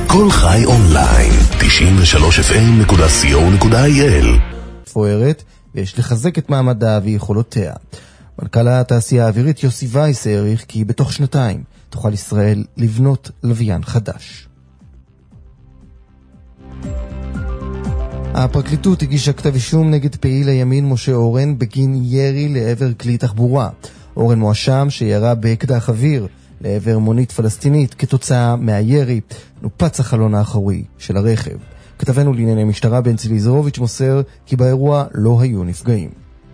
כל חי אונליין, 93fm.co.il. פוארת, ויש לחזק את מעמדה ויכולותיה. מנכ"ל התעשייה האווירית יוסי וייס העריך כי בתוך שנתיים תוכל ישראל לבנות לוויין חדש. הפרקליטות הגישה כתב אישום נגד פעיל הימין משה אורן בגין ירי לעבר כלי תחבורה. אורן מואשם שירה באקדח אוויר לעבר מונית פלסטינית. כתוצאה מהירי נופץ החלון האחורי של הרכב. כתבנו לענייני משטרה בן צבי זרוביץ' מוסר כי באירוע לא היו נפגעים.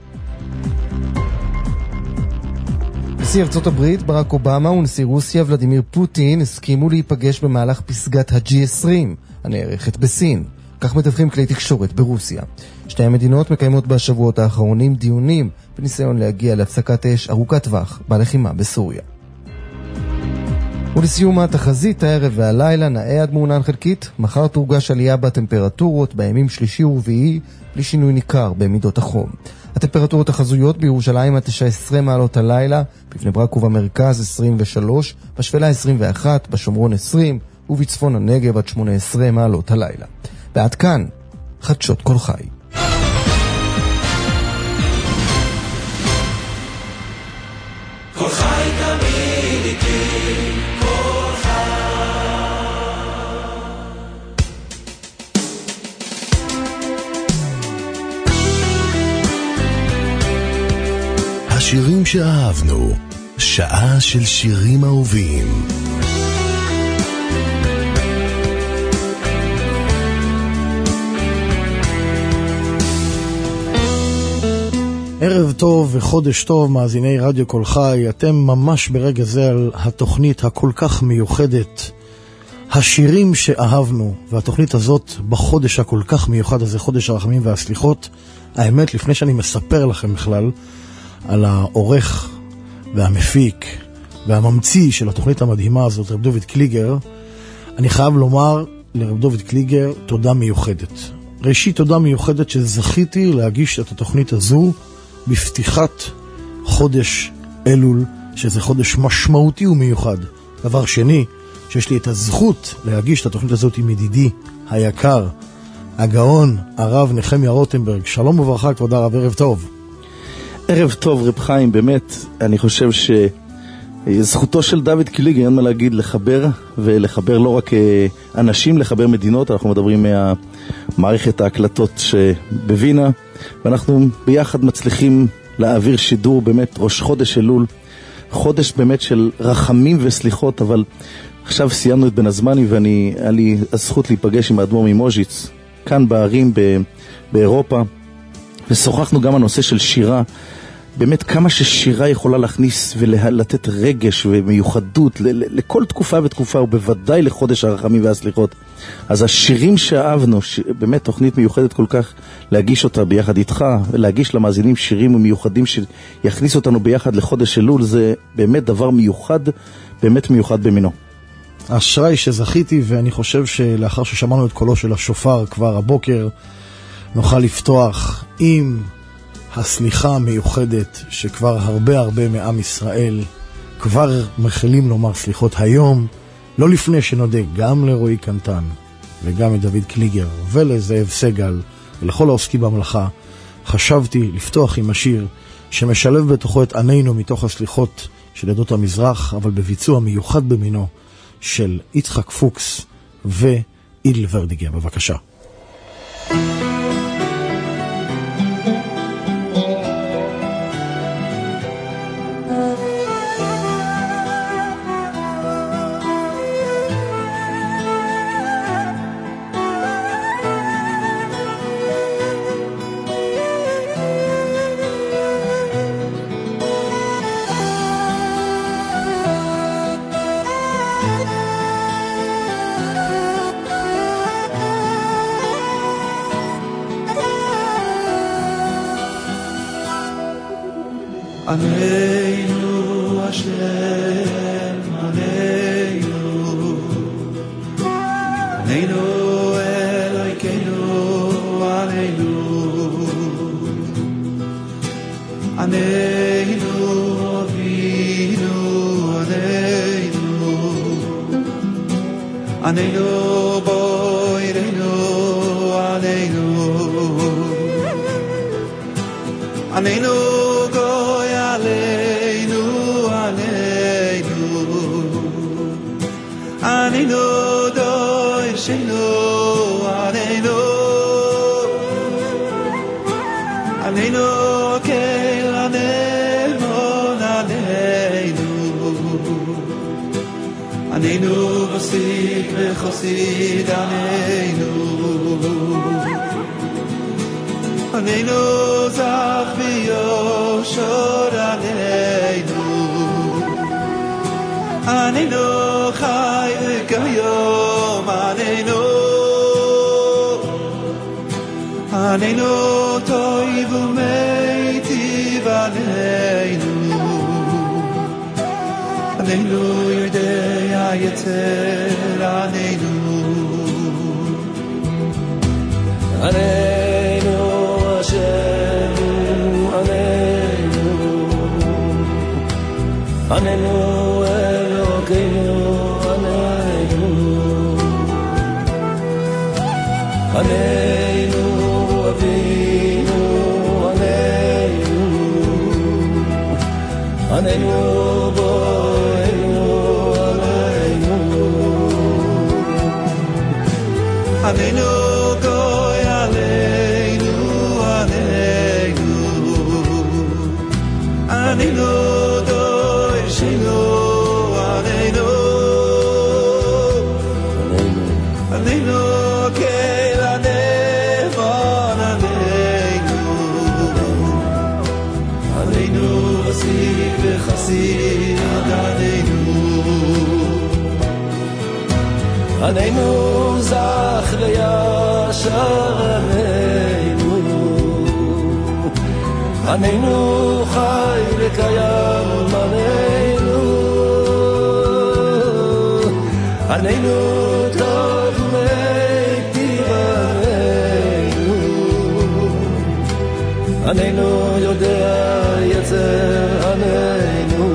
נשיא ארצות הברית ברק אובמה ונשיא רוסיה ולדימיר פוטין הסכימו להיפגש במהלך פסגת ה-G20 הנערכת בסין. כך מדווחים כלי תקשורת ברוסיה. שתי המדינות מקיימות בשבועות האחרונים דיונים בניסיון להגיע להפסקת אש ארוכת טווח בלחימה בסוריה. ולסיום התחזית, הערב והלילה נאה עד מעונן חלקית. מחר תורגש עלייה בטמפרטורות בימים שלישי ורביעי בלי שינוי ניכר במידות החום. הטמפרטורות החזויות בירושלים עד 19 מעלות הלילה, בבני ברק ובמרכז 23, בשפלה 21, בשומרון 20 ובצפון הנגב עד 18 מעלות הלילה. ועד כאן חדשות כל חי. כל חי תמיד איתי, כל חי. השירים שאהבנו, שעה של שירים אהובים. ערב טוב וחודש טוב, מאזיני רדיו כל חי. אתם ממש ברגע זה על התוכנית הכל כך מיוחדת, השירים שאהבנו, והתוכנית הזאת בחודש הכל כך מיוחד הזה, חודש הרחמים והסליחות. האמת, לפני שאני מספר לכם בכלל על העורך והמפיק והממציא של התוכנית המדהימה הזאת, רב דוד קליגר, אני חייב לומר לרב דוד קליגר תודה מיוחדת. ראשית, תודה מיוחדת שזכיתי להגיש את התוכנית הזו בפתיחת חודש אלול, שזה חודש משמעותי ומיוחד. דבר שני, שיש לי את הזכות להגיש את התוכנית הזאת עם ידידי היקר, הגאון, הרב נחמיה רוטנברג. שלום וברכה, כבוד הרב, ערב טוב. ערב טוב, רב חיים, באמת, אני חושב שזכותו של דוד קליגר, אין מה להגיד, לחבר, ולחבר לא רק אנשים, לחבר מדינות. אנחנו מדברים מהמערכת ההקלטות שבווינה, ואנחנו ביחד מצליחים להעביר שידור באמת ראש חודש אלול, חודש באמת של רחמים וסליחות. אבל עכשיו סיימנו את בן הזמני, היה לי הזכות להיפגש עם האדמו"ר ממוז'יץ כאן בערים באירופה, ושוחחנו גם הנושא של שירה, באמת כמה ששירה יכולה להכניס ולתת רגש ומיוחדות לכל תקופה ותקופה, ובוודאי לחודש הרחמים והסליחות. אז השירים שאהבנו, באמת תוכנית מיוחדת כל כך, להגיש אותה ביחד איתך, ולהגיש למאזינים שירים מיוחדים שיכניס אותנו ביחד לחודש אלול, זה באמת דבר מיוחד, באמת מיוחד במינו. אשרי שזכיתי, ואני חושב שלאחר ששמענו את קולו של השופר כבר הבוקר, נוכל לפתוח עם הסליחה המיוחדת שכבר הרבה מעם ישראל כבר מחלים לומר סליחות היום, לא לפני שנודה גם לרועי קנטן וגם לדוד קליגר ולזאב סגל ולכל העוסקים במלאכה. חשבתי לפתוח עם השיר שמשלב בתוכו את ענינו מתוך הסליחות של עדות המזרח, אבל בביצוע מיוחד במינו של יצחק פוקס ואידל ורדיגר. בבקשה. עלינו השם, עלינו, עלינו אלוהינו, עלינו, עלינו אבינו, עלינו, Anenu boirenu, anenu, anenu goy aleinu, anenu, anenu doy shenu, anenu, anenu kel anemon anenu, anenu vosik vechosid anenu, anenu zach v'yoshor anenu, anenu chai v'kayom anenu, anenu toiv u'meitiv anenu, anenu yodei ha'yetzer anenu, anenu Hashem anenu, anenu Elokeinu anenu, anenu Avinu anenu, anenu boenu anenu, anenu goy aleinu, anenu, anenu doy shenu, anenu, anenu kel anemon anenu, anenu vosik v'chasid anenu, anenu zach v'yashar anenu, anenu chai v'kayam anenu, anenu tov u'meitiv anenu, anenu yodei yetzer anenu,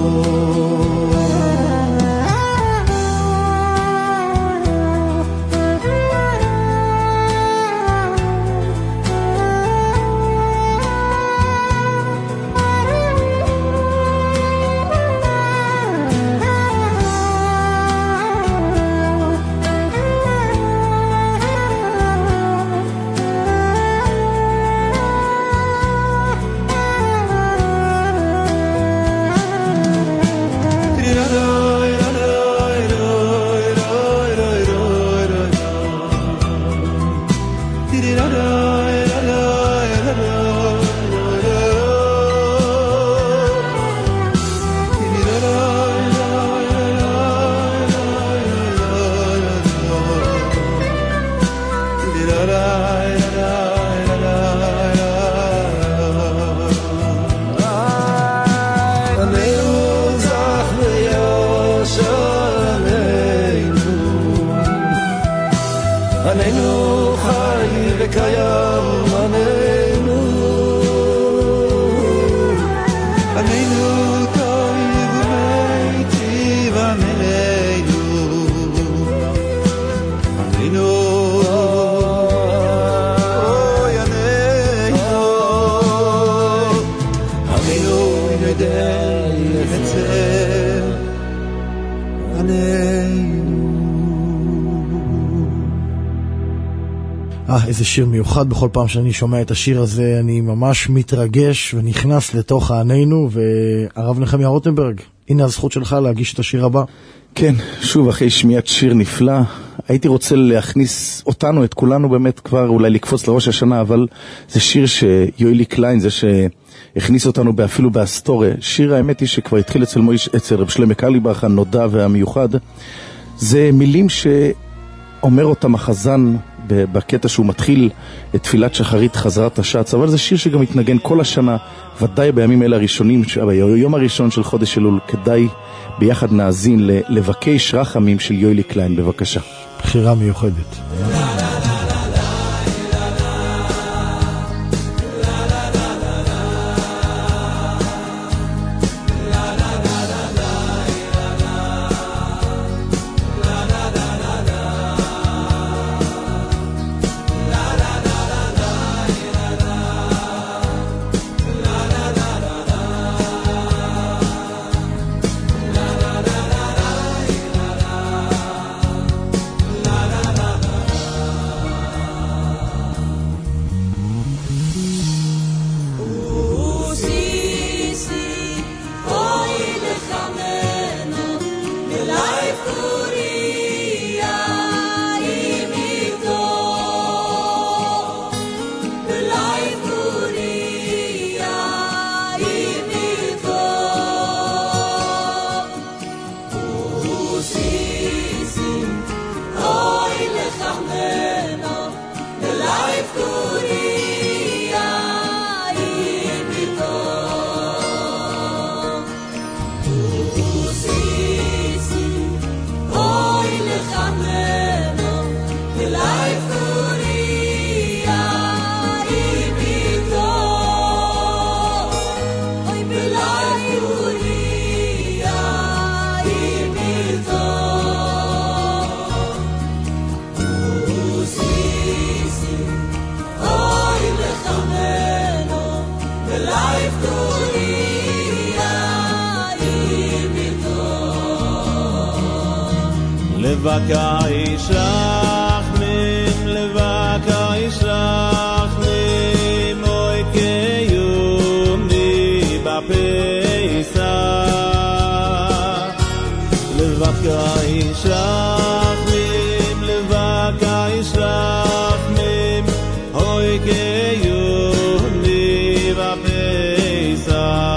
anenu chai v'kayam anenu, anenu toiv u'meitiv anenu, anenu oy anenu, anenu yodei yetzer anenu. איזה שיר מיוחד. בכל פעם שאני שומע את השיר הזה אני ממש מתרגש ונכנס לתוך הענינו. והרב נחמיה רוטנברג, הנה הזכות שלך להגיש את השיר הבא. כן, שוב אחרי שמיעת שיר נפלא, הייתי רוצה להכניס אותנו, את כולנו באמת כבר אולי לקפוץ לראש השנה, אבל זה שיר שיואלי קליין, זה שהכניס אותנו אפילו בהיסטוריה. שיר האמת היא שכבר התחיל אצל רב שלמה קרליבך הנודע והמיוחד. זה מילים שאומר אותם החזן בקטע שהוא מתחיל את תפילת שחרית חזרת השץ, אבל זה שיר שגם מתנגן כל השנה, ודאי בימים אלה הראשונים, ביום הראשון של חודש אלול, כדאי ביחד נאזין לבקש רחמים של יואלי קליין. בבקשה. בחירה מיוחדת. לבקש רחמים, לבקש רחמים, אוי קיומי בפסח. לבקש רחמים, לבקש רחמים, אוי קיומי בפסח.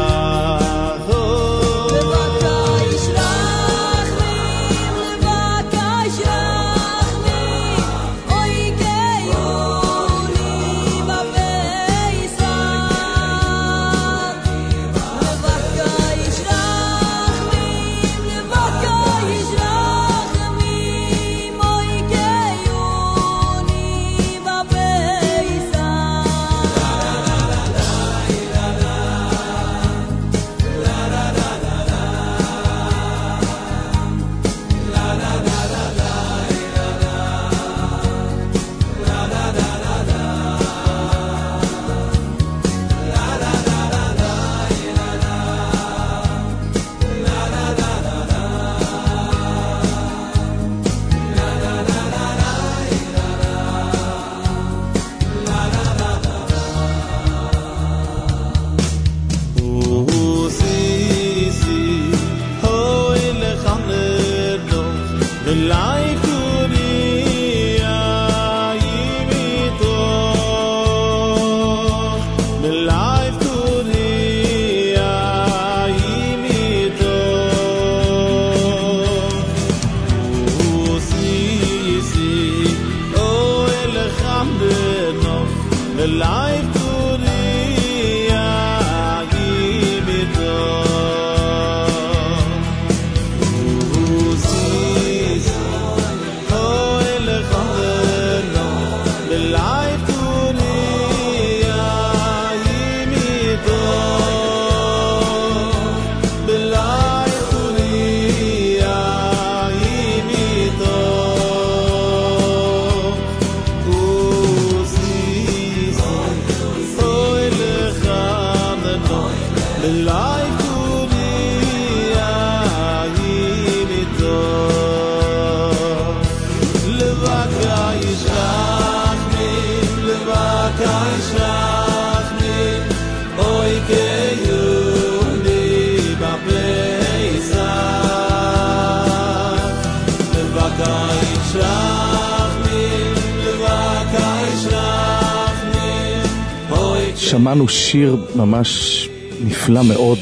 שמענו שיר ממש נפלא מאוד,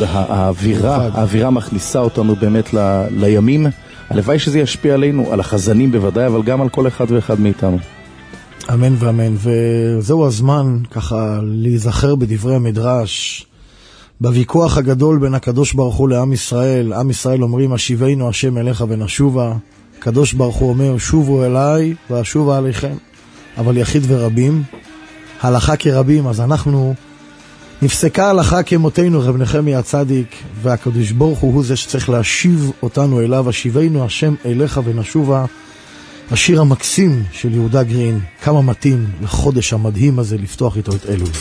האווירה מכניסה אותנו באמת לימים. הלוואי שזה ישפיע עלינו, על החזנים בוודאי, אבל גם על כל אחד ואחד מאיתנו. אמן ואמן. וזהו הזמן ככה להיזכר בדברי המדרש, בוויכוח הגדול בין הקדוש ברוך הוא לעם ישראל. עם ישראל אומרים השיבנו השם אליך ונשובה, הקדוש ברוך הוא אומר שובו אליי ואשובה עליכם. אבל יחיד ורבים, הלכה כרבים, אז אנחנו נפסקה הלכה כמותינו, רב נחמיה הצדיק, והקדוש ברוך הוא זה שצריך להשיב אותנו אליו. השיבנו השם אליך ונשובה, השיר המקסים של יהודה גרין. כמה מתאים לחודש המדהים הזה לפתוח איתו את אלול.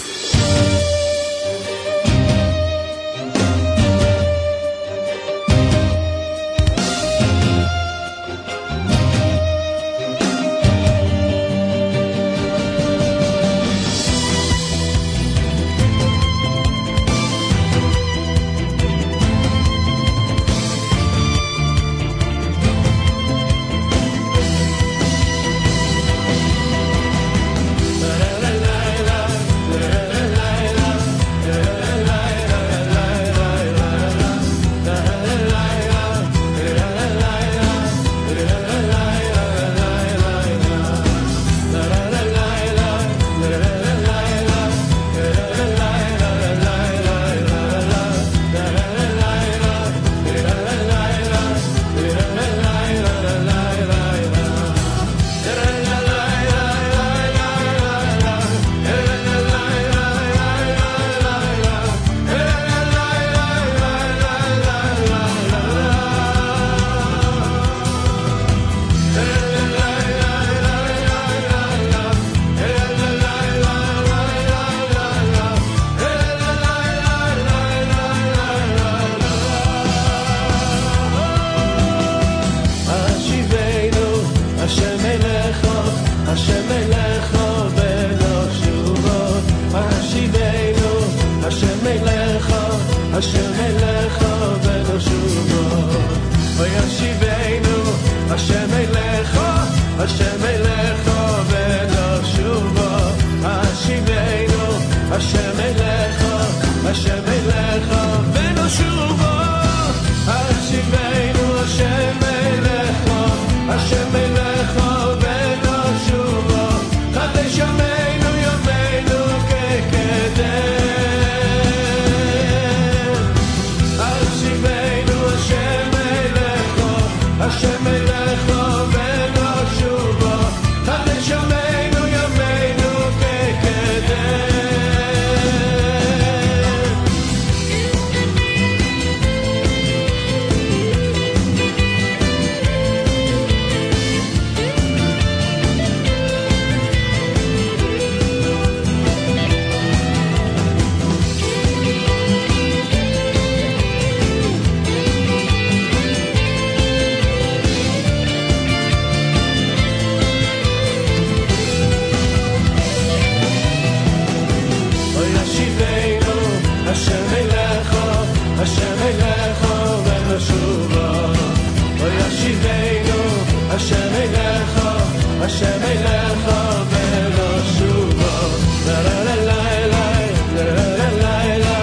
השם אליך ולא שובו לה לה לה לה לה לה לה לה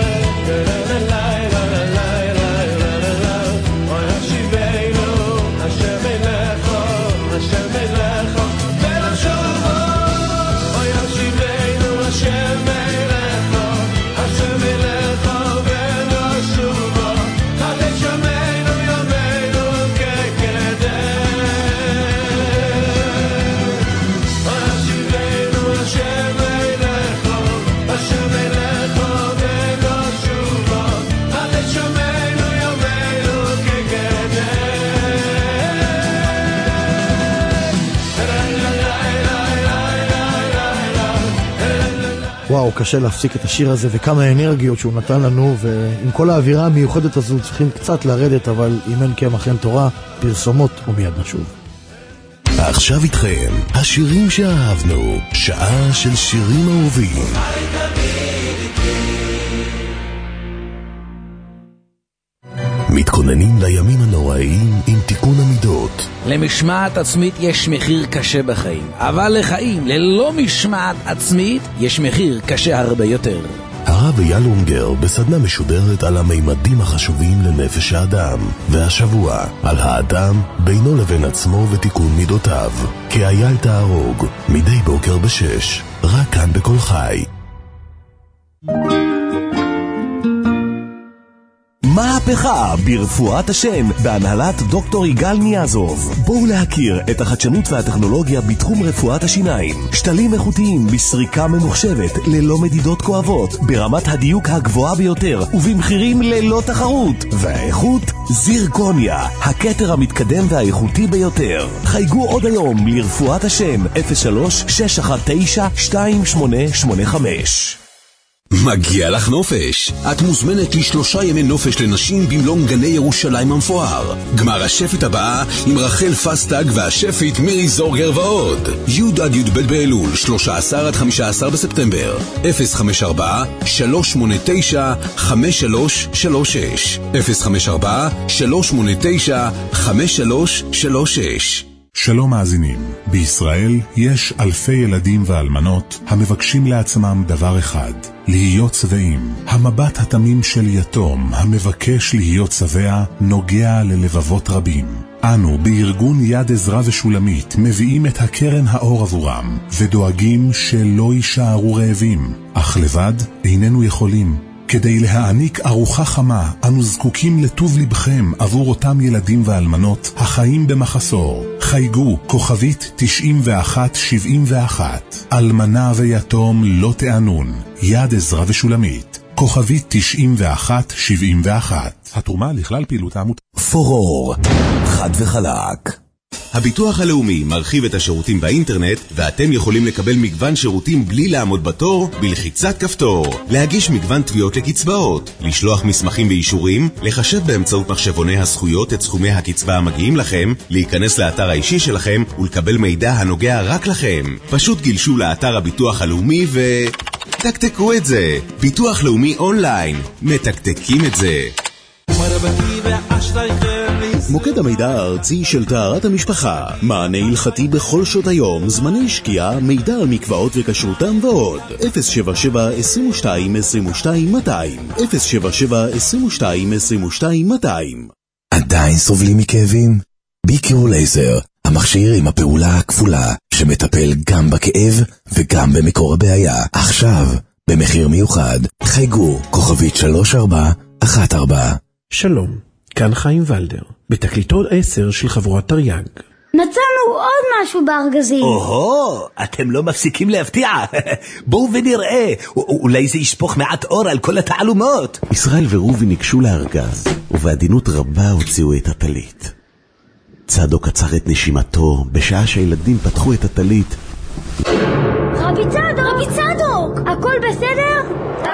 אוי השיבנו השם אליך ולא שובו אוי השיבנו השם אליך ולא שובו חדש ימינו ימינו כקדם אוי השיבנו השם אליך ולא שובו חדש ימינו ימינו וואו, קשה להפסיק את השיר הזה וכמה אנרגיות שהוא נתן לנו, ועם כל האווירה המיוחדת הזו צריכים קצת לרדת, אבל אם אין קמח אין תורה, פרסומות ומיד נשוב. עכשיו איתכם, השירים שאהבנו, שעה של שירים אהובים. מתכוננים לימים הנוראים עם תיקון המידות. למשמעת עצמית יש מחיר קשה בחיים, אבל לחיים ללא משמעת עצמית יש מחיר קשה הרבה יותר. הרב אייל אונגר בסדנה משודרת על המימדים החשובים לנפש האדם, והשבוע על האדם בינו לבין עצמו ותיקון מידותיו. כי אייל תהרוג, מדי בוקר ב6, רק כאן בכל חי. מהפכה ברפואת השן בהנהלת דוקטור יגאל ניאזוב. בואו להכיר את החדשנות והטכנולוגיה בתחום רפואת השיניים. שתלים איכותיים בסריקה ממוחשבת ללא מדידות כואבות, ברמת הדיוק הגבוהה ביותר ובמחירים ללא תחרות. והאיכות זירקוניה, הכתר המתקדם והאיכותי ביותר. חייגו עוד היום לרפואת השן 03-619-2885. מגיע לך נופש. את מוזמנת ל3 ימי נופש לנשים במלון גני ירושלים המפואר. גמר השפית הבאה עם רחל פסטג והשפית מירי זורגר ועוד. י' עד י' באלול, 13 עד 15 בספטמבר. 054-389-5336 054-389-5336. שלום מאזינים, בישראל יש אלפי ילדים ואלמנות המבקשים לעצמם דבר אחד, להיות שבעים. המבט התמים של יתום המבקש להיות שבע נוגע ללבבות רבים. אנו בארגון יד עזרא ושולמית מביאים את הקרן האור עבורם ודואגים שלא יישארו רעבים, אך לבד איננו יכולים. כדי להעניק ארוחה חמה, אנו זקוקים לטוב לבכם עבור אותם ילדים ואלמנות החיים במחסור. חייגו כוכבית 9171. אלמנה ויתום לא תענון. יד עזרא ושולמית. כוכבית 9171. התרומה לכלל פעילות העמותה. פורור, חד וחלק. הביטוח הלאומי מרחיב את השירותים באינטרנט, ואתם יכולים לקבל מגוון שירותים בלי לעמוד בתור בלחיצת כפתור. להגיש מגוון תביעות לקצבאות, לשלוח מסמכים ואישורים, לחשב באמצעות מחשבוני הזכויות את סכומי הקצבה המגיעים לכם, להיכנס לאתר האישי שלכם ולקבל מידע הנוגע רק לכם. פשוט גלשו לאתר הביטוח הלאומי תקתקו את זה. ביטוח לאומי אונליין, מתקתקים את זה. מוקד המידע הארצי של טהרת המשפחה, מענה הלכתי בכל שעות היום, זמני שקיעה, מידע על מקוואות וכשרותם ועוד. 077-22-22-200 077-22-22-200. עדיין סובלים מכאבים? ביקרו לייזר, המכשיר עם הפעולה הכפולה שמטפל גם בכאב וגם במקור הבעיה. עכשיו במחיר מיוחד. חייגו כוכבית 3414. שלום, כאן חיים ולדר, בתקליטון 10 של חבורת תרי"ג. מצאנו עוד משהו בארגזים. אוהו, אתם לא מפסיקים להפתיע. בואו ונראה, אולי זה ישפוך מעט אור על כל התעלומות. ישראל ורובי ניגשו לארגז, ובעדינות רבה הוציאו את הטלית. צדוק עצר את נשימתו בשעה שהילדים פתחו את הטלית. רבי צדוק, הכל בסדר?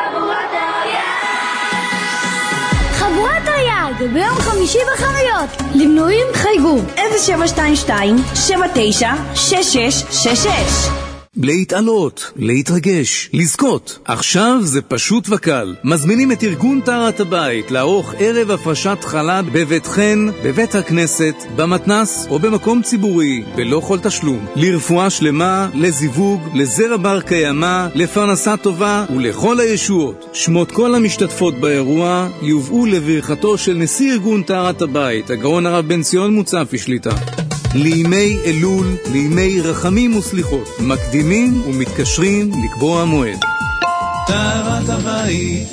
חבורת תרי"ג, ביום חמישי בחנויות. למנויים חייגו 0722-79-6666. להתעלות, להתרגש, לזכות. עכשיו זה פשוט וקל. מזמינים את ארגון טהרת הבית לערוך ערב הפרשת חלה בביתכן, בבית הכנסת, במתנס או במקום ציבורי, בלא כל תשלום. לרפואה שלמה, לזיווג, לזרע בר קיימא, לפרנסה טובה ולכל הישועות. שמות כל המשתתפות באירוע יובאו לברכתו של נשיא ארגון טהרת הבית, הגאון הרב בן ציון מוצפי שליטה. לימי אלול, לימי רחמים וסליחות, מקדימים ומתקשרים לקבוע מועד. טהרת הבית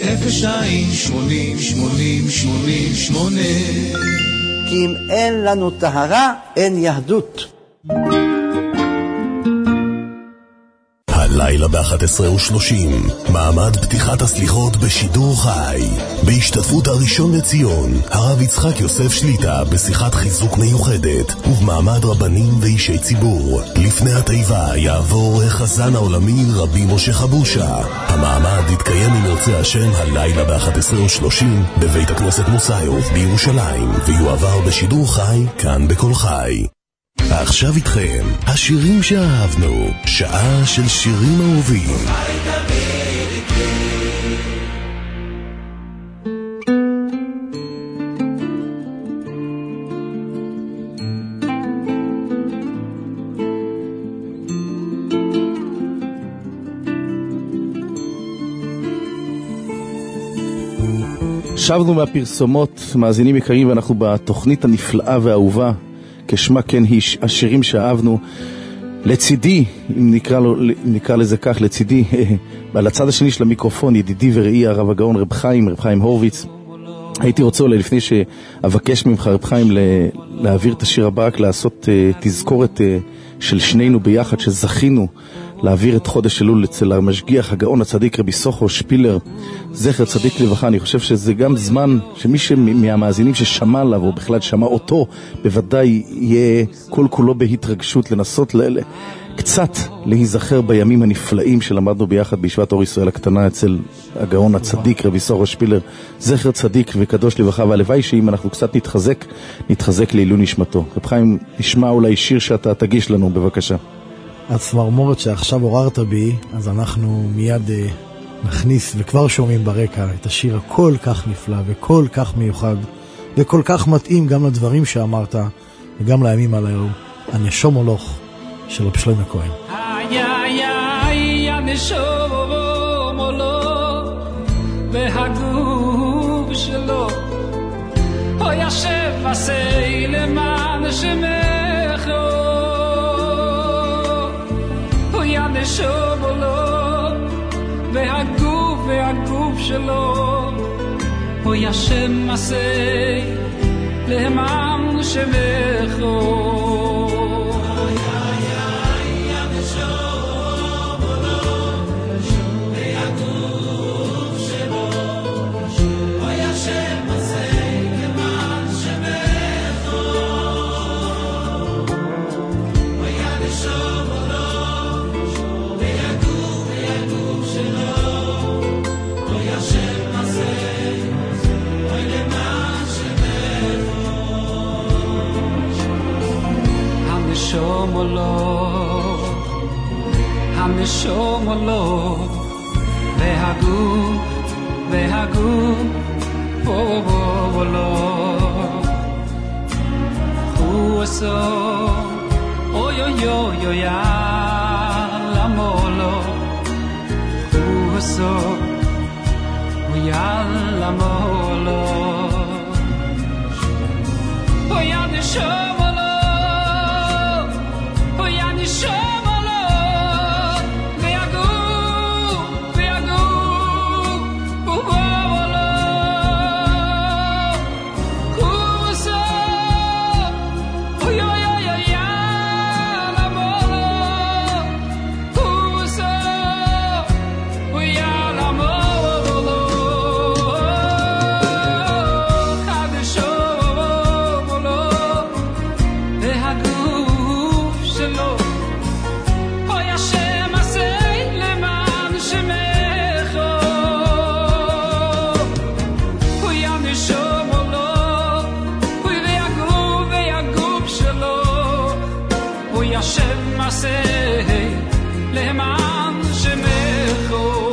02-80-80-88. כי אם אין לנו טהרה, אין יהדות. הלילה ב-11:30, מעמד פתיחת הסליחות בשידור חי, בהשתתפות הראשון לציון, הרב יצחק יוסף שליטה, בשיחת חיזוק מיוחדת, ובמעמד רבנים ואישי ציבור. לפני התיבה יעבור החזן העולמי רבי משה חבושה. המעמד יתקיים עם ירצה השם הלילה ב-11:30, בבית הכנסת מוסיוף בירושלים, ויועבר בשידור חי כאן בכל חי. עכשיו איתכם, השירים שאהבנו, שעה של שירים אהובים. שבנו מהפרסומות, מאזינים יקרים, ואנחנו בתוכנית הנפלאה והאהובה כשמה כן היא, השירים שאהבנו. לצידי, אם נקרא לזה כך, לצידי, על הצד השני של המיקרופון, ידידי וראי הרב הגאון רב חיים הורוביץ. הייתי רוצה אולי לפני שאבקש ממך רב חיים להעביר את השיר הבא, רק לעשות תזכורת של שנינו ביחד, שזכינו להעביר את חודש אלול אצל המשגיח הגאון הצדיק רבי סוחו שפילר, זכר צדיק לברכה. אני חושב שזה גם זמן שמי מהמאזינים ששמע עליו או בכלל שמע אותו, בוודאי יהיה כל כולו בהתרגשות לנסות קצת להיזכר בימים הנפלאים שלמדנו ביחד בישיבת אור ישראל הקטנה אצל הגאון הצדיק רבי סוחו שפילר, זכר צדיק וקדוש לברכה. והלוואי שאם אנחנו קצת נתחזק לעילוי נשמתו. רב חיים, נשמע אולי שיר שאתה תגיש לנו, בבקשה. הצמרמורת שעכשיו עוררת בי, אז אנחנו מיד נכניס וכבר שומעים ברקע את השיר הכל כך נפלא וכל כך מיוחד וכל כך מתאים גם לדברים שאמרת וגם לימים הללו, הנשום מולוך של רב שלמה כהן. הנשום מולוך והגוף שלו הוא ישב עשי למען שמך הנשום מולוך והגוף שלו הוא ישב עשי למען שמך הנשום מולוך והגוף מולוך הוא עשו אוי אוי אוי אוי יאללה מולוך הוא עשו יאללה מולוך אוי הנשום מולוך אוי הנשום למען שמך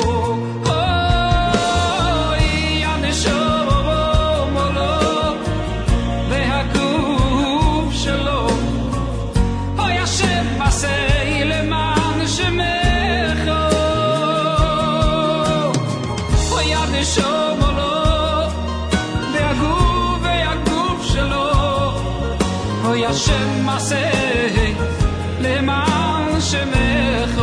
אוי הנשום לו והגוף שלו אוי השם עשה למען שמך אוי הנשום לו והגוף שלו אוי השם עשה למען שמך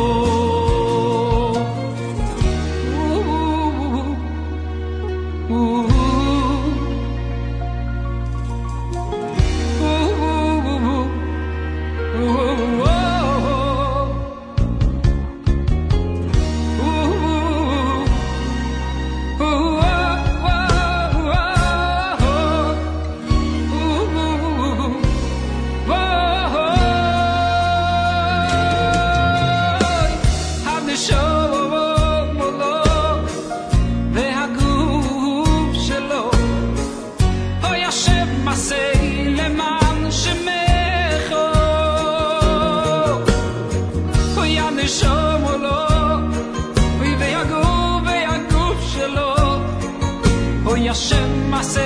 השם עשה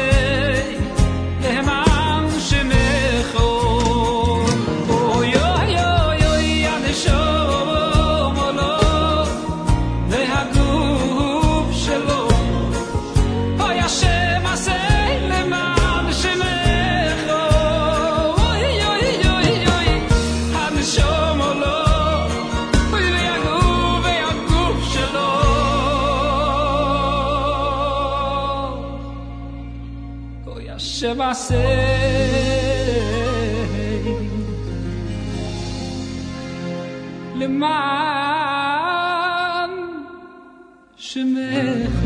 למען שמך אוי אוי אוי אוי הנשום לו והגוף שלו אוי השם עשה למען שמך אוי אוי אוי אוי הנשום לו והגוף שלו השם עשה למען שמך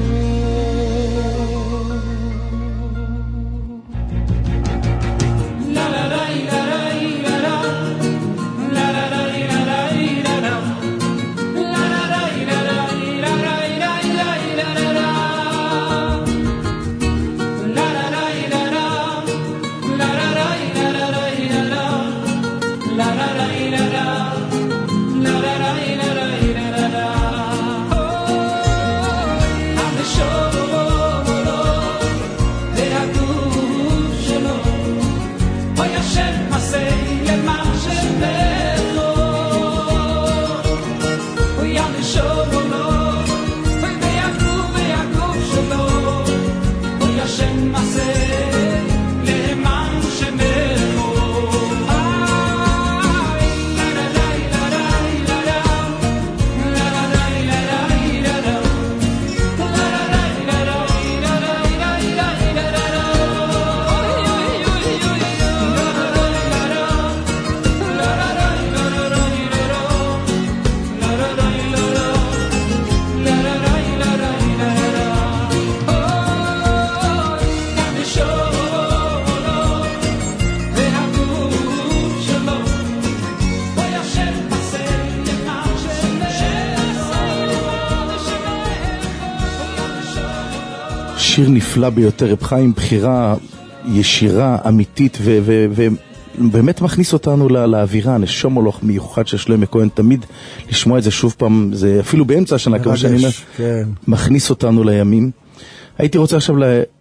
שיר נפלא ביותר, רב חיים, בחירה ישירה, אמיתית, ובאמת מכניס אותנו לאווירה, נשום הולך מיוחד של שלמה כהן, תמיד לשמוע את זה שוב פעם, זה אפילו באמצע השנה, כמו שאני אומר, כן. מכניס אותנו לימים. הייתי רוצה עכשיו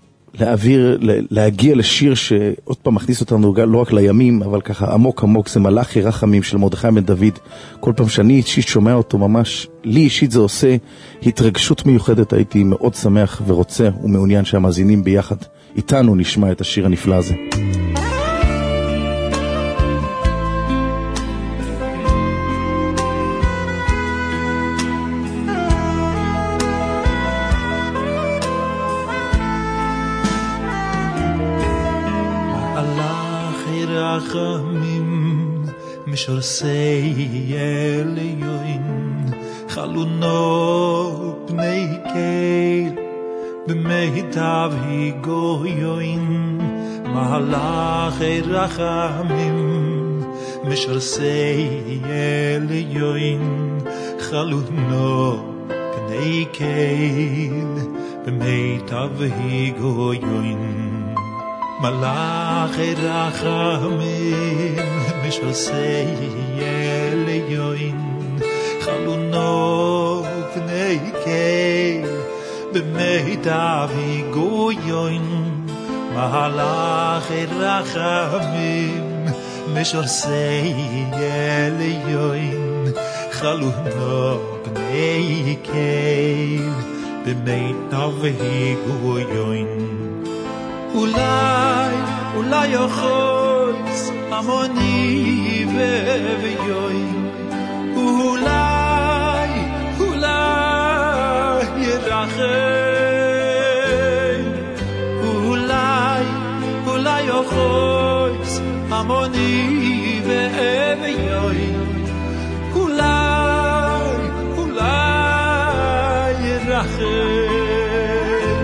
להגיע לשיר שעוד פעם מכניס אותנו לא רק לימים, אבל ככה עמוק עמוק, זה מלאכי רחמים של מרדכי בן דוד. כל פעם שאני אישית שומע אותו ממש, לי אישית זה עושה התרגשות מיוחדת, הייתי מאוד שמח ורוצה ומעוניין שהמאזינים ביחד איתנו נשמע את השיר הנפלא הזה. משורסי אליון חלונו פני קהל במיטב היגויון מהלכי רחמים משורסי אליון חלונו פני קהל במיטב היגויון מלאכי רחמים משורסי אליון b'nei keil b'mei tavi goyon malach rachamim mishorsei elyoin chaluno b'nei keil b'mei tavi goyon אולי יחוץ המוני ואביוי אולי ירחם אולי יחוץ המוני ואביוי אולי ירחם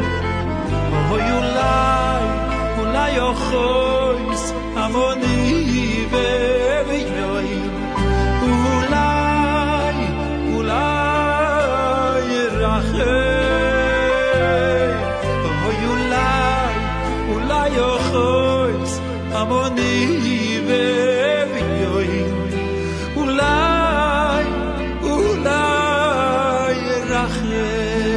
אולי יחוץ המוני ואביוי אולי ירחם אולי יחוץ המוני ואביוי אולי ירחם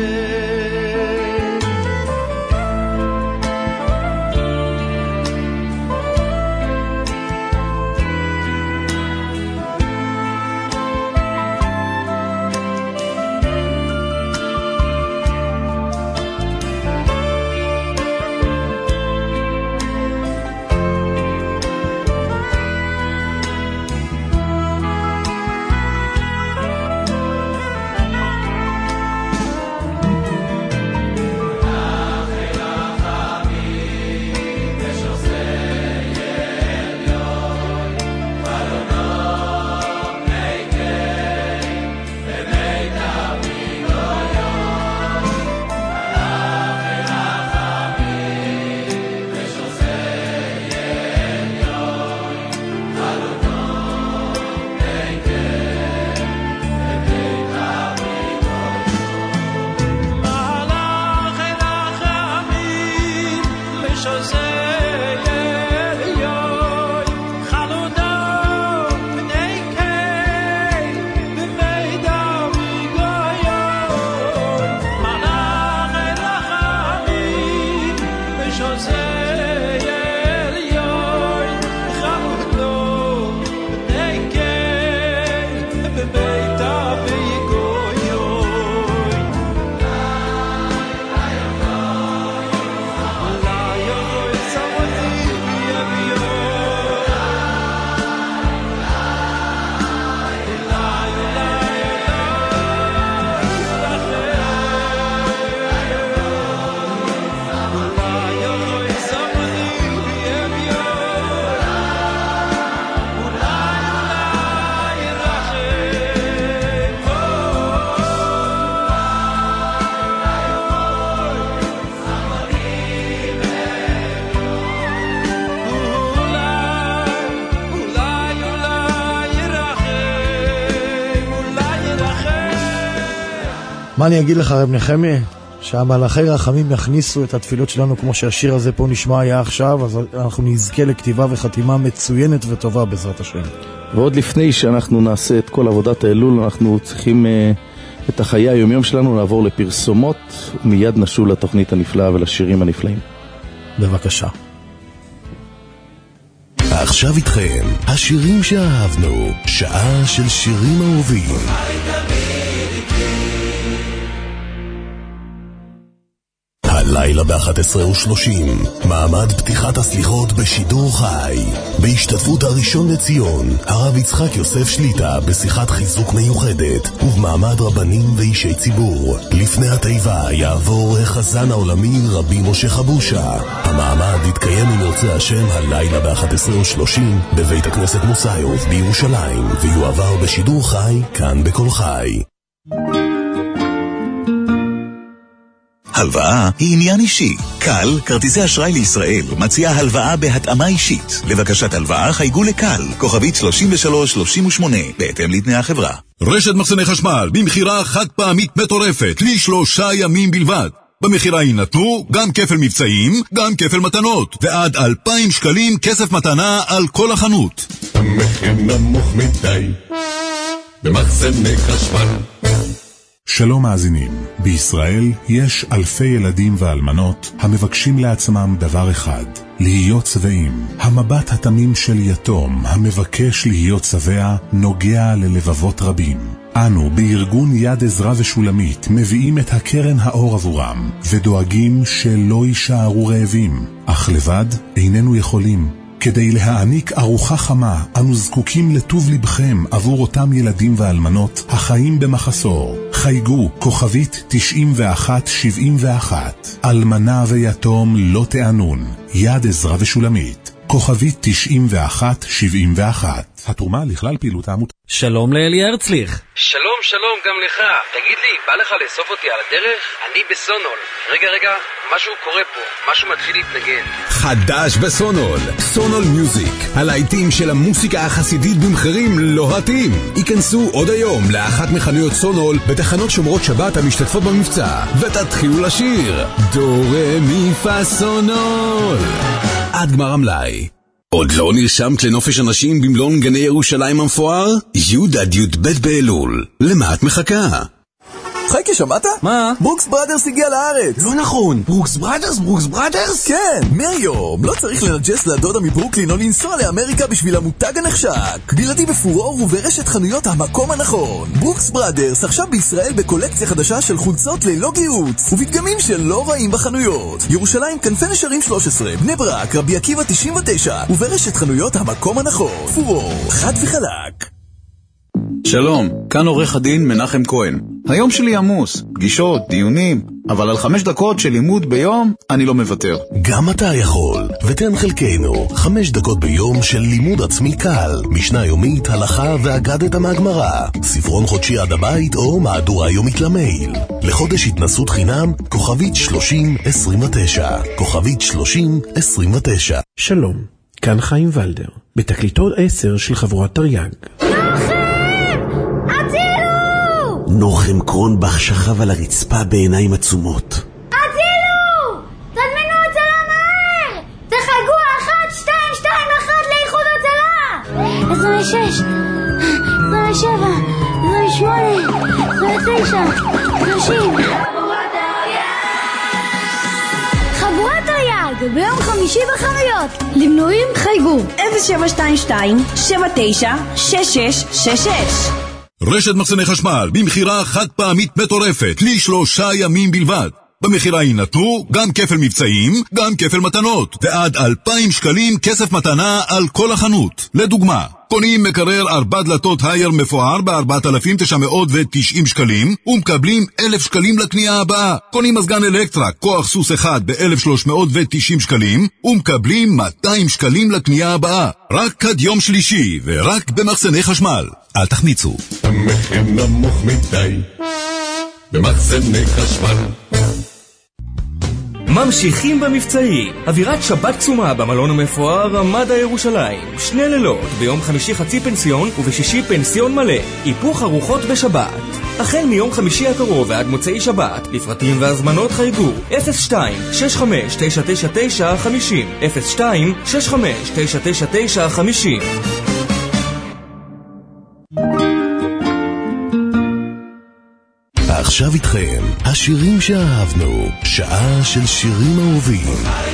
מה אני אגיד לך רב נחמיה? שהמלאכי רחמים יכניסו את התפילות שלנו כמו שהשיר הזה פה נשמע היה עכשיו, אז אנחנו נזכה לכתיבה וחתימה מצוינת וטובה בעזרת השם. ועוד לפני שאנחנו נעשה את כל עבודת האלול, אנחנו צריכים את החיי היומיום שלנו לעבור לפרסומות, ומיד נשוב לתוכנית הנפלאה ולשירים הנפלאים. בבקשה. עכשיו איתכם, השירים שאהבנו, שעה של שירים אהובים. הלילה ב-11:30, מעמד פתיחת הסליחות בשידור חי, בהשתתפות הראשון לציון, הרב יצחק יוסף שליטה, בשיחת חיזוק מיוחדת, ובמעמד רבנים ואישי ציבור. לפני התיבה יעבור החזן העולמי רבי משה חבושה. המעמד יתקיים עם ירצה השם הלילה ב-11:30, בבית הכנסת מוסיוף בירושלים, ויועבר בשידור חי כאן בכל חי. הלוואה היא עניין אישי. קל, כרטיסי אשראי לישראל, מציעה הלוואה בהתאמה אישית. לבקשת הלוואה חייגו לקל, כוכבית 3338, בהתאם לתנאי החברה. רשת מחסני חשמל, במחירה חד פעמית מטורפת, ל3 ימים בלבד. במחירה יינתנו גם כפל מבצעים, גם כפל מתנות, ועד 2,000 שקלים כסף מתנה על כל החנות. המחיר נמוך מדי, במחסני חשמל. שלום מאזינים, בישראל יש אלפי ילדים ואלמנות המבקשים לעצמם דבר אחד, להיות שבעים. המבט התמים של יתום המבקש להיות שבע נוגע ללבבות רבים. אנו בארגון יד עזרא ושולמית מביאים את הקרן האור עבורם ודואגים שלא יישארו רעבים, אך לבד איננו יכולים. כדי להעניק ארוחה חמה, אנו זקוקים לטוב לבכם עבור אותם ילדים ואלמנות החיים במחסור. חייגו כוכבית 9171. אלמנה ויתום לא תענון. יד עזרא ושולמית. כוכבית 9171. התרומה לכלל פעילות העמותה. שלום לאלי הרצליך. שלום, שלום גם לך. תגיד לי, בא לך לאסוף אותי על הדרך? אני בסונול. רגע, משהו קורה פה. משהו מתחיל להתנגן. חדש בסונול. סונול מיוזיק. הלהיטים של המוסיקה החסידית במחירים לוהטים. ייכנסו עוד היום לאחת מחנויות סונול בתחנות שומרות שבת המשתתפות במבצע. ותתחילו לשיר. דו רה מי פה סונול. עד גמר המלאי. עוד לא נרשמת לנופש אנשים במלון גני ירושלים המפואר? י' עד י"ב באלול. למה את מחכה? חייקי, שמעת? מה? ברוקס בראדרס הגיע לארץ. לא נכון. ברוקס בראדרס? כן, מהיום לא צריך לנג'ס לדודה מברוקלין או לנסוע לאמריקה בשביל המותג הנחשק. בלעדי בפורור וברשת חנויות המקום הנכון. ברוקס בראדרס עכשיו בישראל בקולקציה חדשה של חולצות ללא גיוץ ובדגמים שלא רעים בחנויות. ירושלים כנפי נשרים 13, בני ברק, רבי עקיבא 99 וברשת חנויות המקום הנכון. פורור, חד וחלק. שלום, כאן עורך הדין מנחם כהן. היום שלי עמוס, פגישות, דיונים, אבל על 5 דקות של לימוד ביום אני לא מוותר. גם אתה יכול, ותן חלקנו 5 דקות ביום של לימוד עצמי קל, משנה יומית, הלכה ואגדת מהגמרא, ספרון חודשי עד הבית או מהדורה יומית למייל. לחודש התנסות חינם, כוכבית 3029, כוכבית 3029. שלום, כאן חיים ולדר, בתקליטות 10 של חבורת תרי"ג. נוחם קרונבך שכב על הרצפה בעיניים עצומות. הצילו! תזמינו הצלה מהר! תחגו 1, 2, 2, 1 לאיחוד הצלה! 26, 27, 28, 29, 30. חבורת תרי"ג ביום חמישי בחנויות. למנויים חייגו 0722 79 6666. רשת מחסני חשמל במחירה חד פעמית מטורפת ל3 ימים בלבד. במחירה יינתנו גם כפל מבצעים, גם כפל מתנות, ועד 2,000 שקלים כסף מתנה על כל החנות. לדוגמה, קונים מקרר 4 דלתות הייר מפואר ב-4,990 שקלים, ומקבלים 1,000 שקלים לקנייה הבאה. קונים מזגן אלקטרה, כוח סוס 1 ב-1,390 שקלים, ומקבלים 200 שקלים לקנייה הבאה. רק עד יום שלישי, ורק במחסני חשמל. אל תחמיצו. המחיר נמוך מדי במחסני חשמל. ממשיכים במבצעים. אווירת שבת קסומה במלון המפואר רמדה ירושלים. 2 לילות, ביום חמישי חצי פנסיון ובשישי פנסיון מלא. היפוך ארוחות בשבת. החל מיום חמישי הקרוב ועד מוצאי שבת. לפרטים והזמנות חייגו 02-65-999-50 02-65-999-50. עכשיו איתכם, השירים שאהבנו, שעה של שירים אהובים.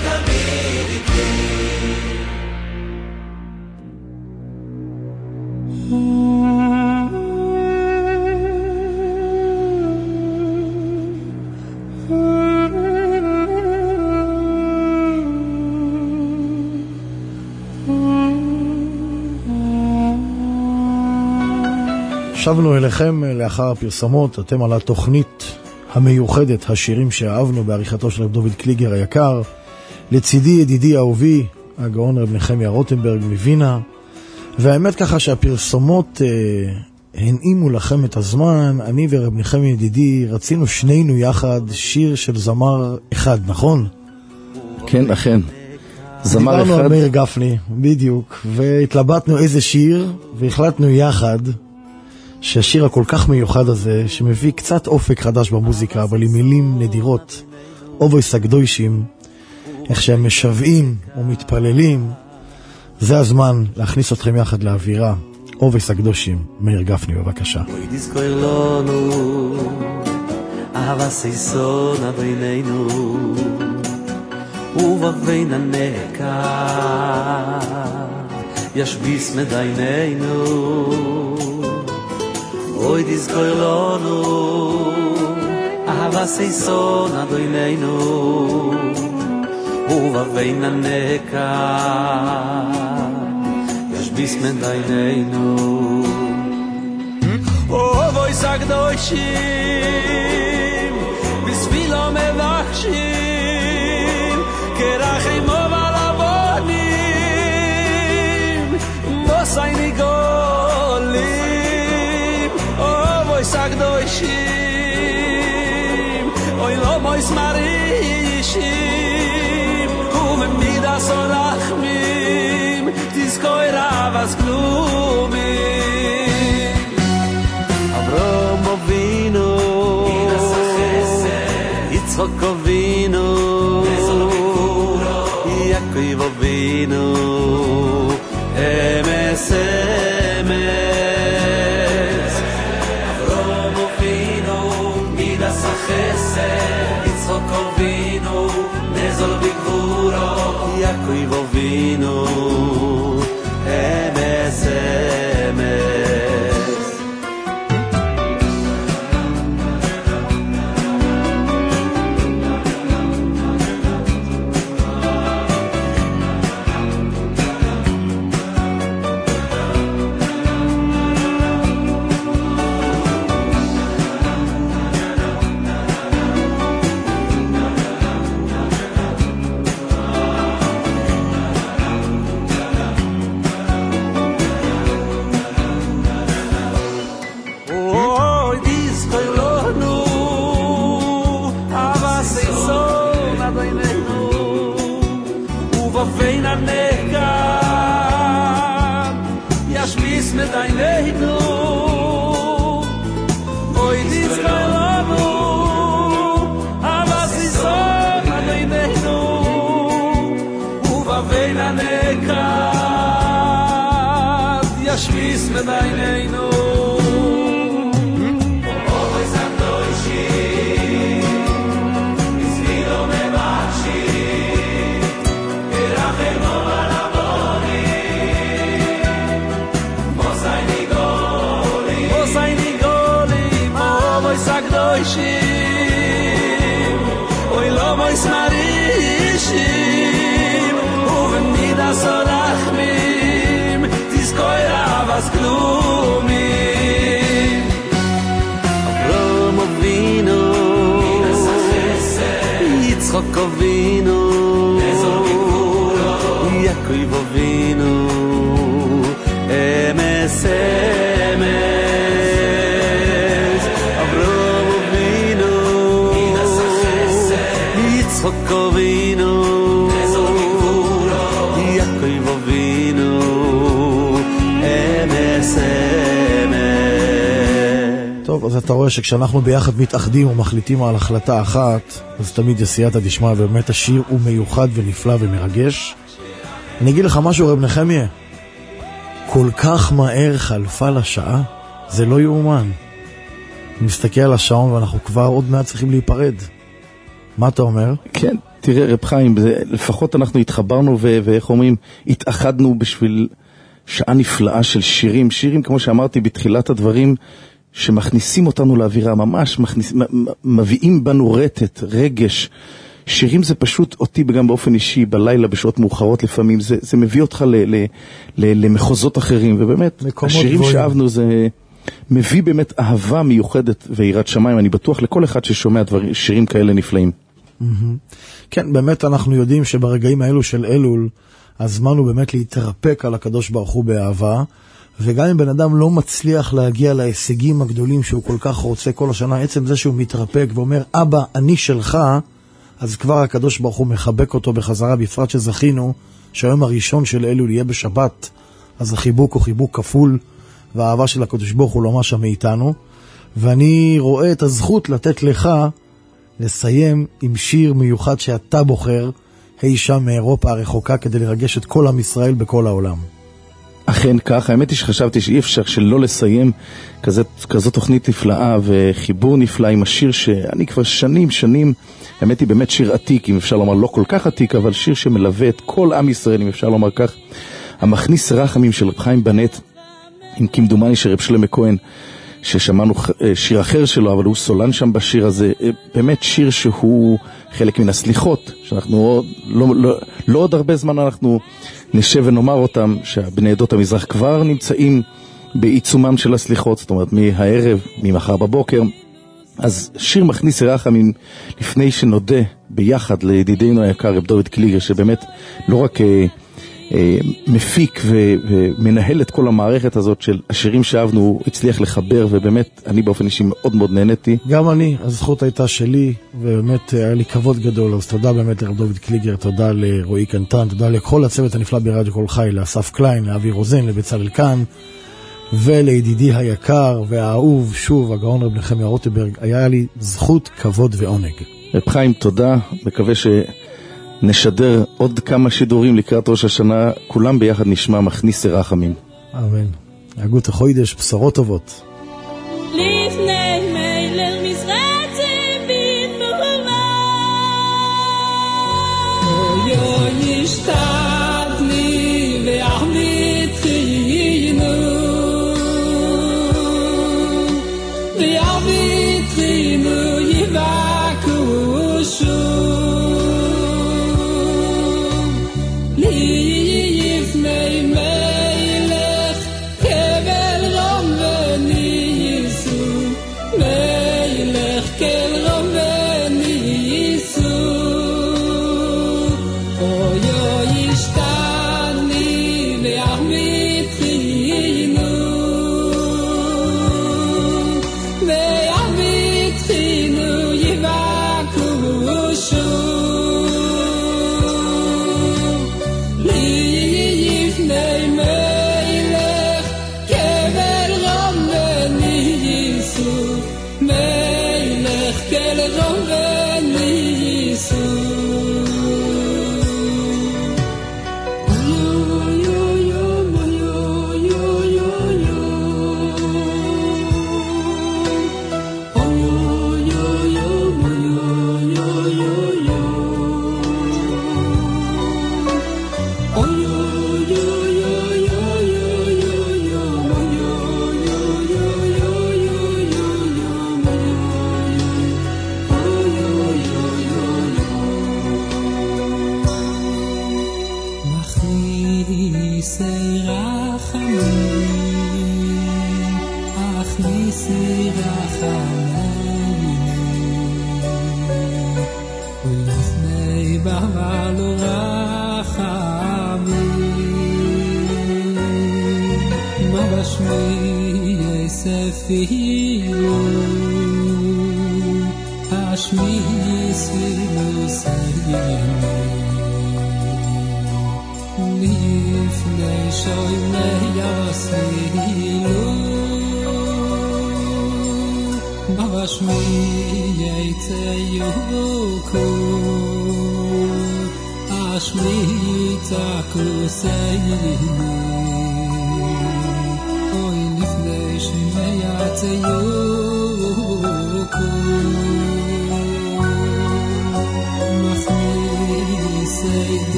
שבנו אליכם לאחר הפרסומות. אתם על התוכנית המיוחדת השירים שאהבנו בעריכתו של רב דוד קליגר היקר. לצידי ידידי אהובי הגאון רב נחמיה רוטנברג מווינה. והאמת ככה שהפרסומות הנעימו לכם את הזמן. אני ורב נחמיה ידידי רצינו שנינו יחד שיר של זמר אחד, נכון? כן, אכן. זמר אחד. דיברנו על מאיר גפני, בדיוק, והתלבטנו איזה שיר, והחלטנו יחד שהשיר הכל כך מיוחד הזה, שמביא קצת אופק חדש במוזיקה, אבל עם מילים נדירות, אובויס הקדושים, איך שהם משוועים ומתפללים, זה הזמן להכניס אתכם יחד לאווירה. אובס הקדושים, מאיר גפני, בבקשה. בואי תזכור לנו אהבה סיסונה בינינו ובבין הנקע ישביס מדיינינו אוי תזכור לנו אהבה סיסונה בינינו ובבין הנקע ישביס מדיינינו אוי סקדושים בשבילו מבקשים כרחם אבל אבונים מוסי ניגולים אוי סקדושים אוי לא מויס מרישים ובמידה סולחמים תזכור אבס כלומים אברהם אבינו יצחק אבינו יעקב אבינו אמס אמס אברהם אבינו מידס החסד יצחק אבינו נזול בגבורו יעקב אבינו אמס אמס מדיינינו אוי תזכור לנו אבא סיסון מדיינינו ובבין הנקד ישביס מדיינינו אוי סקדושים בשבילו מבקשים כרחם אבל אוי לא מויס מרישים ובמידה סולחמים תזכור אבס כלומים אברהם אבינו יצחק אבינו יעקב אבינו אמס אמס אברהם אבינו יצחק אבינו יעקב אבינו אמס אמס. טוב, אז אתה רואה שכשאנחנו ביחד מתאחדים ומחליטים על החלטה אחת, אז תמיד יסייעתא דשמיא, ובאמת השיר הוא מיוחד ונפלא ומרגש. אני אגיד לך משהו, רב נחמיה, כל כך מהר חלפה לשעה, זה לא יאומן. מסתכל על השעון ואנחנו כבר עוד מעט צריכים להיפרד. מה אתה אומר? כן, תראה רב חיים, לפחות אנחנו התחברנו ואיך אומרים, התאחדנו בשביל שעה נפלאה של שירים, שירים כמו שאמרתי בתחילת הדברים, שמכניסים אותנו לאווירה, ממש מביאים בנו רטט, רגש. שירים זה פשוט אותי גם באופן אישי, בלילה, בשעות מאוחרות לפעמים, זה מביא אותך למחוזות אחרים, ובאמת, השירים שאהבנו זה מביא באמת אהבה מיוחדת ויראת שמיים, אני בטוח לכל אחד ששומע שירים כאלה נפלאים. כן, באמת אנחנו יודעים שברגעים האלו של אלול, הזמן הוא באמת להתרפק על הקדוש ברוך הוא באהבה, וגם אם בן אדם לא מצליח להגיע להישגים הגדולים שהוא כל כך רוצה כל השנה, עצם זה שהוא מתרפק ואומר, אבא, אני שלך, אז כבר הקדוש ברוך הוא מחבק אותו בחזרה, בפרט שזכינו שהיום הראשון של אלול יהיה בשבת, אז החיבוק הוא חיבוק כפול, והאהבה של הקדוש ברוך הוא לא משהו מאיתנו, ואני רואה את הזכות לתת לך לסיים עם שיר מיוחד שאתה בוחר, אי שם מאירופה הרחוקה, כדי לרגש את כל עם ישראל בכל העולם. אכן כך, האמת היא שחשבתי שאי אפשר שלא לסיים כזאת תוכנית נפלאה וחיבור נפלא עם השיר שאני כבר שנים, האמת היא באמת שיר עתיק, אם אפשר לומר, לא כל כך עתיק, אבל שיר שמלווה את כל עם ישראל, אם אפשר לומר כך, המכניס רחמים של רב חיים בנט, עם כמדומני של רב שלמה כהן, ששמענו שיר אחר שלו, אבל הוא סולן שם בשיר הזה, באמת שיר שהוא חלק מן הסליחות, שאנחנו לא עוד הרבה זמן אנחנו נשב ונאמר אותם, שהבני עדות המזרח כבר נמצאים בעיצומם של הסליחות, זאת אומרת מהערב, ממחר בבוקר, אז שיר מכניס רחמים לפני שנודה ביחד לידידינו היקר רב דוד קליגר, שבאמת לא רק מפיק ומנהל את כל המערכת הזאת של השירים שאהבנו, הוא הצליח לחבר, ובאמת אני באופן אישי מאוד מאוד נהניתי. גם אני, הזכות הייתה שלי, ובאמת היה לי כבוד גדול, אז תודה באמת לרב דוד קליגר, תודה לרועי קנטן, תודה לכל הצוות הנפלא ברדיו כל חי, לאסף קליין, לאבי רוזן, לבצלאל כאן, ולידידי היקר והאהוב, שוב, הגאון רב נחמיה רוטנברג, היה לי זכות, כבוד ועונג. רב חיים, תודה, מקווה נשדר עוד כמה שידורים לקראת ראש השנה, כולם ביחד נשמע מכניס רחמים. אמן. הגות החוידש, בשורות טובות. לפני מילר מזרצים בפומה יו ישתת לי ואחמית חיינו ואחמית חיינו יבקו שוב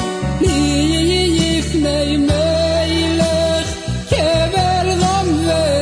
לפני מלך קבל רם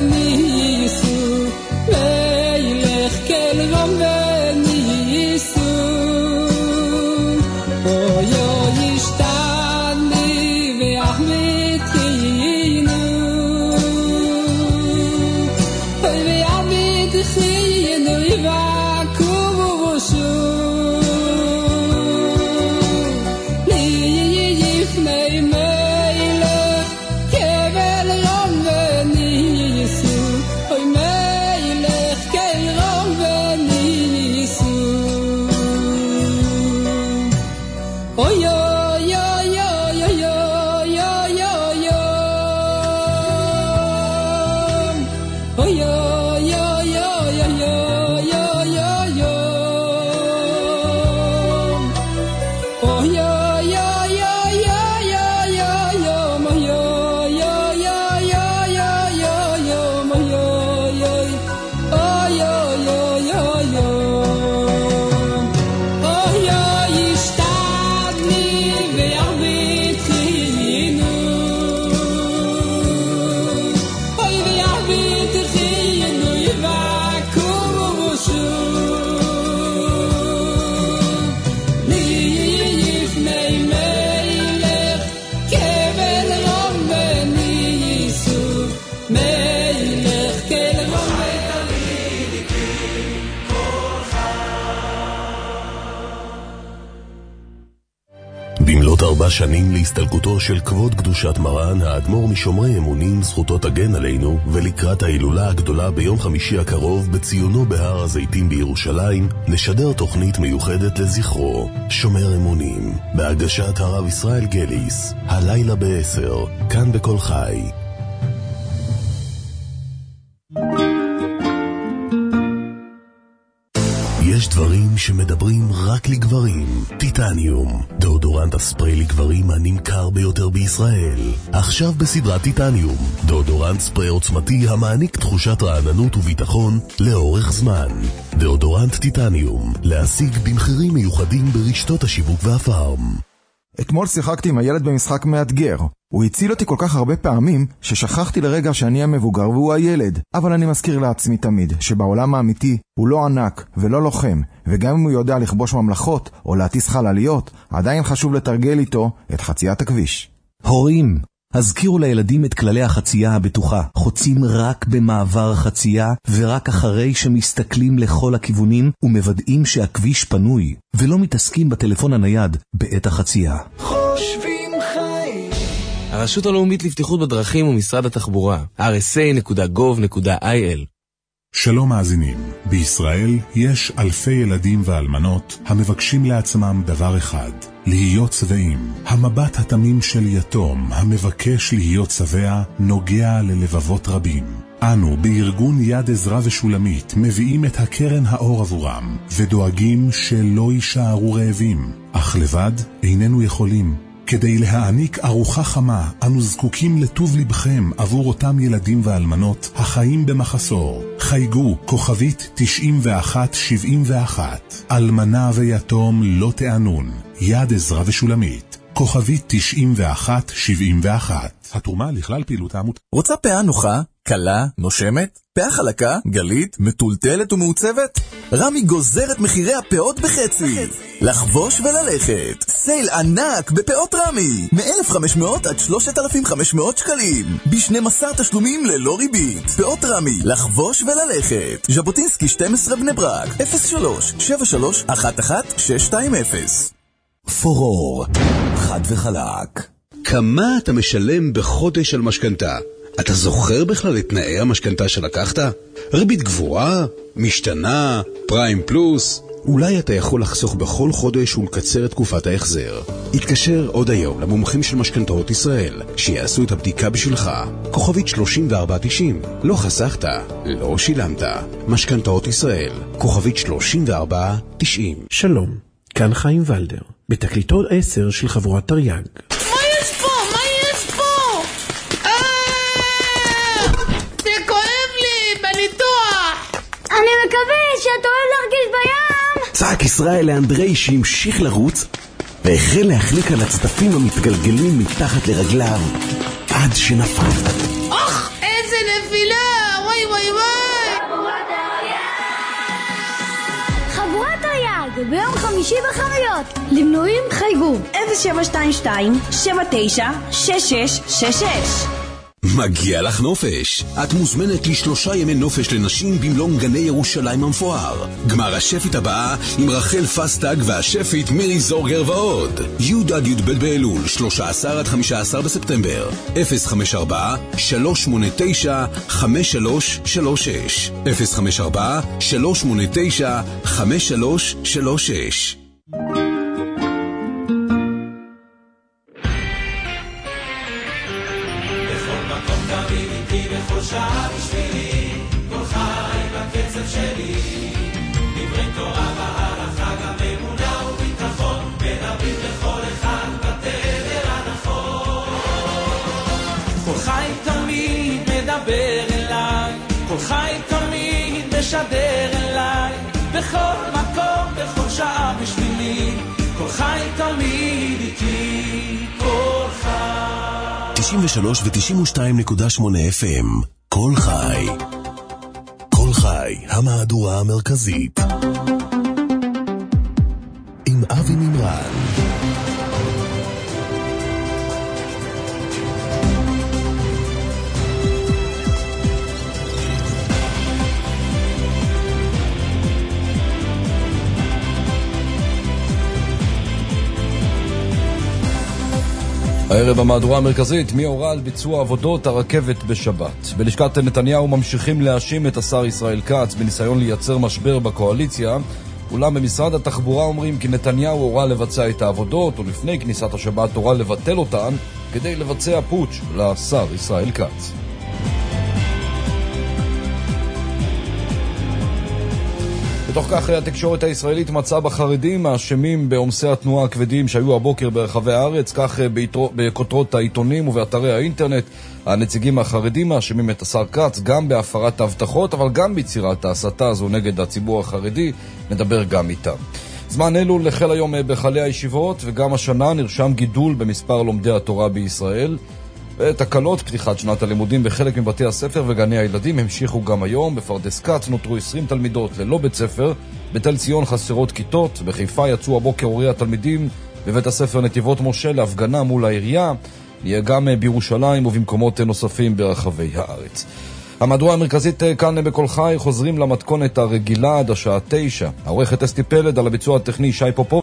במלאת 4 שנים להסתלקותו של כבוד קדושת מרן, האדמו"ר משומרי אמונים, זכותו תגן עלינו, ולקראת ההילולה הגדולה ביום חמישי הקרוב בציונו בהר הזיתים בירושלים, נשדר תוכנית מיוחדת לזכרו, שומר אמונים, בהגשת הרב ישראל גליס, הלילה ב10, כאן בכל חי. יש דברים שמדברים רק לגברים. טיטניום, דאודורנט הספרי לגברים הנמכר ביותר בישראל. עכשיו בסדרת טיטניום, דאודורנט ספרי עוצמתי המעניק תחושת רעננות וביטחון לאורך זמן. דאודורנט טיטניום, להשיג במחירים מיוחדים ברשתות השיווק והפארם. אתמול שיחקתי עם הילד במשחק מאתגר. הוא הציל אותי כל כך הרבה פעמים ששכחתי לרגע שאני המבוגר והוא הילד. אבל אני מזכיר לעצמי תמיד שבעולם האמיתי הוא לא ענק ולא לוחם, וגם אם הוא יודע לכבוש ממלכות או להטיס חלליות, עדיין חשוב לתרגל איתו את חציית הכביש. הורים, הזכירו לילדים את כללי החצייה הבטוחה. חוצים רק במעבר חצייה ורק אחרי שמסתכלים לכל הכיוונים ומוודאים שהכביש פנוי, ולא מתעסקים בטלפון הנייד בעת החצייה. חושבים חיים. הרשות הלאומית לבטיחות בדרכים ומשרד התחבורה, rsa.gov.il. שלום מאזינים, בישראל יש אלפי ילדים ואלמנות המבקשים לעצמם דבר אחד, להיות שבעים. המבט התמים של יתום המבקש להיות שבע נוגע ללבבות רבים. אנו בארגון יד עזרא ושולמית מביאים את הקרן האור עבורם ודואגים שלא יישארו רעבים, אך לבד איננו יכולים. כדי להעניק ארוחה חמה, אנו זקוקים לטוב לבכם עבור אותם ילדים ואלמנות החיים במחסור. חייגו כוכבית 9171. אלמנה ויתום לא תענון. יד עזרא ושולמית. כוכבית 9171. התרומה לכלל פעילות העמותה. רוצה פאה נוחה, קלה, נושמת? פאה חלקה, גלית, מטולטלת ומעוצבת? רמי גוזר את מחירי הפאות בחצי. לחבוש וללכת. סייל ענק בפאות רמי. מ-1,500 עד 3,500 שקלים. ב12 תשלומים ללא ריבית. פאות רמי, לחבוש וללכת. ז'בוטינסקי 12 בני ברק. 03-7311-620. פורור, חד וחלק. כמה אתה משלם בחודש על משכנתה? אתה זוכר בכלל את תנאי המשכנתה שלקחת? ריבית גבוהה? משתנה? פריים פלוס? אולי אתה יכול לחסוך בכל חודש ולקצר את תקופת ההחזר. התקשר עוד היום למומחים של משכנתאות ישראל, שיעשו את הבדיקה בשבילך. כוכבית 3490. לא חסכת, לא שילמת. משכנתאות ישראל. כוכבית 3490. שלום, כאן חיים ולדר, בתקליטות 10 של חבורת תרי"ג. מה יש פה? מה יש פה? זה כואב לי בניתוח. אני מקווה שאתה אוהב להרגיש בים. צעק ישראל לאנדרי שהמשיך לרוץ והחל להחליק על הצדפים המתגלגלים מתחת לרגליו עד שנפל. אוח, איזה נפילה! וואי וואי וואי! חבורת תרי"ג ביום חמישי בחנויות. למנויים חייגו 0722-796666. מגיע לך נופש. את מוזמנת ל3 ימי נופש לנשים במלון גני ירושלים המפואר. גמר השפית הבאה עם רחל פסטג והשפית מירי זורגר ועוד. י' עד י' ב' באלול, 13 עד 15 בספטמבר. 054-389-5336. 054-389-5336. בכל מקום תמיד איתי בכל שעה בשבילי כל חי תמיד משדר אליי, בכל מקום, בכל שעה בשבילי, כל חי תמיד איתי, כל חי. 93 ו-92.8 FM, כל חי. כל חי, המהדורה המרכזית. עם אבי מימרן. הערב המהדורה המרכזית, מי הורה על ביצוע עבודות הרכבת בשבת. בלשכת נתניהו ממשיכים להאשים את השר ישראל כץ בניסיון לייצר משבר בקואליציה, אולם במשרד התחבורה אומרים כי נתניהו הורה לבצע את העבודות, ולפני כניסת השבת הורה לבטל אותן כדי לבצע פוטש לשר ישראל כץ. בתוך כך התקשורת הישראלית מצאה בחרדים האשמים בעומסי התנועה הכבדים שהיו הבוקר ברחבי הארץ, כך בכותרות העיתונים ובאתרי האינטרנט. הנציגים החרדים האשמים את השר כץ גם בהפרת ההבטחות, אבל גם ביצירת ההסתה הזו נגד הציבור החרדי. נדבר גם איתם. זמן אלול החל היום בחלי הישיבות, וגם השנה נרשם גידול במספר לומדי התורה בישראל. ותקלות פתיחת שנת הלימודים בחלק מבתי הספר וגני הילדים המשיכו גם היום. בפרדס כץ נותרו 20 תלמידות ללא בית ספר, בתל ציון חסרות כיתות, בחיפה יצאו הבוקר הורי התלמידים בבית הספר נתיבות משה להפגנה מול העירייה, יהיה גם בירושלים ובמקומות נוספים ברחבי הארץ. המהדורה המרכזית כאן בכל חי, חוזרים למתכונת הרגילה עד השעה 9. העורכת אסתי פלד, על הביצוע הטכני שי פופוב.